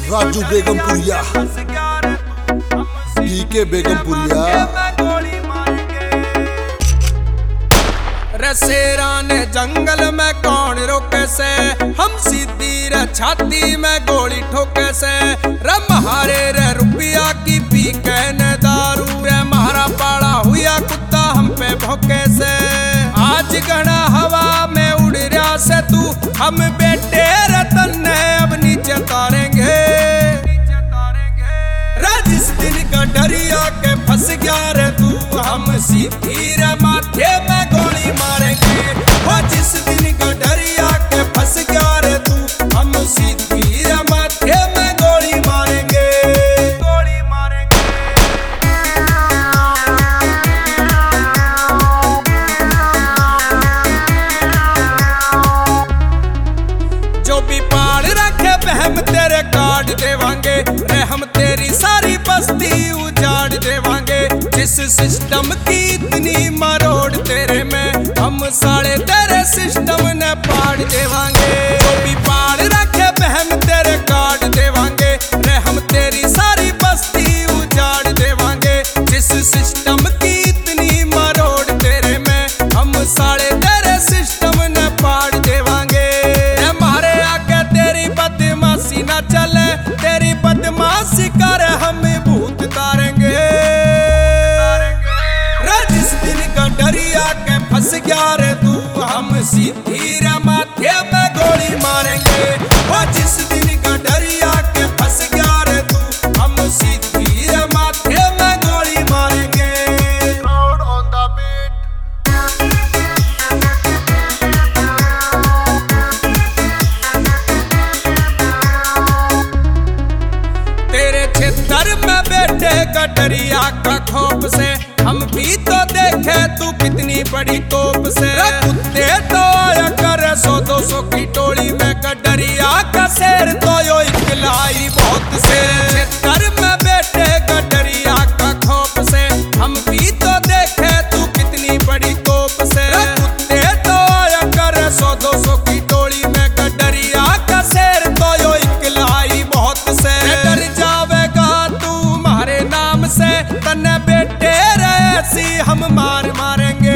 राजू बेगमपुरिया, पीके बेगमपुरिया। शेरा ने जंगल में कौन रोके से, हम सीधी रे छाती में गोली ठोके से। रे महारे रे रुपया की पी के न दारू, रे महारा पाला हुआ कुत्ता हम पे भोके से। आज घना हवा में उड़ रहा से तू, हम बेटे रतन ने अब नीचे तारेंगे। जिस दिन का डरिया के फंस गया रे तू, हम सीधी रे माथे में गोली मारेंगे। वो जिस दिन का डरिया के फंस गया रे तू, हम सीधी रे माथे में गोली मारेंगे, गोली मारेंगे। जो भी पाल रखे बहम तेरे काट देवांगे रे, हम तेरी सारी बस्ती उजाड़ देवांगे। जिस सिस्टम की इतनी मरोड़ तेरे में, हम साले तेरे सिस्टम ने पाड़ देवांगे। जो भी पाड़ रखे बहम तेरे काट देवांगे रे, हम तेरी सारी बस्ती उजाड़ देवांगे। जिस सिस्टम की इतनी मरोड़ तेरे में, हम साले तेरे सिस्टम ने पाड़ देवांगे। हमारे आगे तेरी बदमाशी ना चले, तेरी बदमाशी कर हम भूत तारेंगे। जिस दिन का डरिया के फंस गया रे तू, हम सीधी रे माथे में गोली मारेंगे। और जिस दिन का डरिया के फंस गया रे तू, हम सीधी रे माथे में गोली मारेंगे। Proud on the beat. तेरे क्षेत्र में बैठे गडरिया का खौफ से, हम भी तो देखे तू कितनी बड़ी तोप से। कुत्ते तो आया करे 100-200 की टोली में, गडरिया का शेर तो यो इकलाई बहुत से। क्षेत्र में बैठे गडरिया का खौफ से, हम भी तो देखे तू कितनी बड़ी तोप से। कुत्ते तो आया करे 100-200 की टोली में, गडरिया का शेर तो यो इकलाई बहुत से। डर जावेगा तू हमारे नाम से, तन्ने बेटे ऐसी हम मार मारेंगे।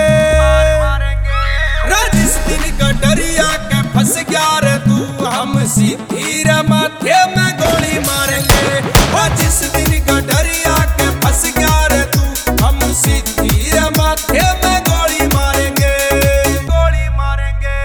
जिस दिन का डरिया के फंस गया रे तू, हम सीधी रे माथे में गोली मारेंगे। और जिस दिन का डरिया के फंस गया रे तू, हम सीधी रे माथे में गोली मारेंगे, गोली मारेंगे।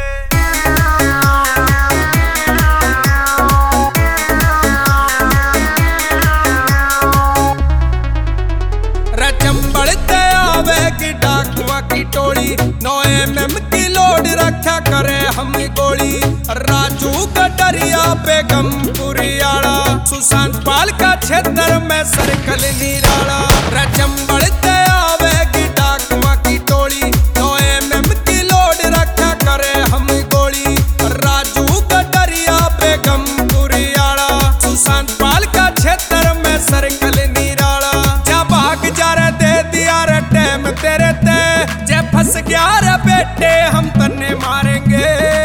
चंबड़ते आवेगी डाकुआ की टोली, 9 mm की लोड रखा करे हम गोली। राजू गडरिया बेगमपुरियाड़ा, सुशांत पाल का क्षेत्र में सर्कल निराला। चंबड़ते आवेगी डाकुआ की टोली, 9 mm की लोड रखा करे हम गोली। राजू गडरिया बेगमपुरियाड़ा, सुशांत पाल का क्षेत्र में सर्कल निराला। जा भाग जा रे दे दिया रे टैम तेरे ते, जे फंस गया रे बेटे हम तन्ने मारेंगे।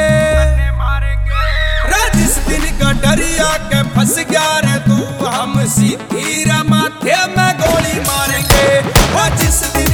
जिस दिन का डरिया के फंस गया रे तू, हम सीधी रे माथे में गोली मारेंगे। और जिस दिन